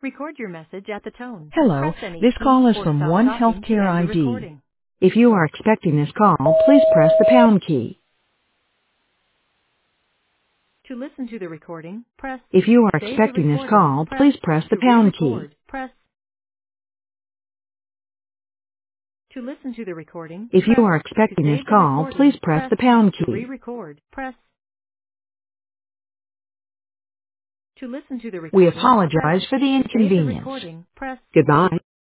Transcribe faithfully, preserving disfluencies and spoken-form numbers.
Record your message at the tone. Hello, Press any this key call is or from stop One talking to Healthcare end the I D. recording. If you are expecting this call, please press the pound key. To listen to the recording, press If you are save the expecting this recording. call, Press please press the to pound key. re-record. Press to listen to the recording. If you Press are to expecting this save the call, please recording. press Press the pound to key. re-record. Press to listen to the We recording. Press apologize for the to save the inconvenience. recording. Press Goodbye.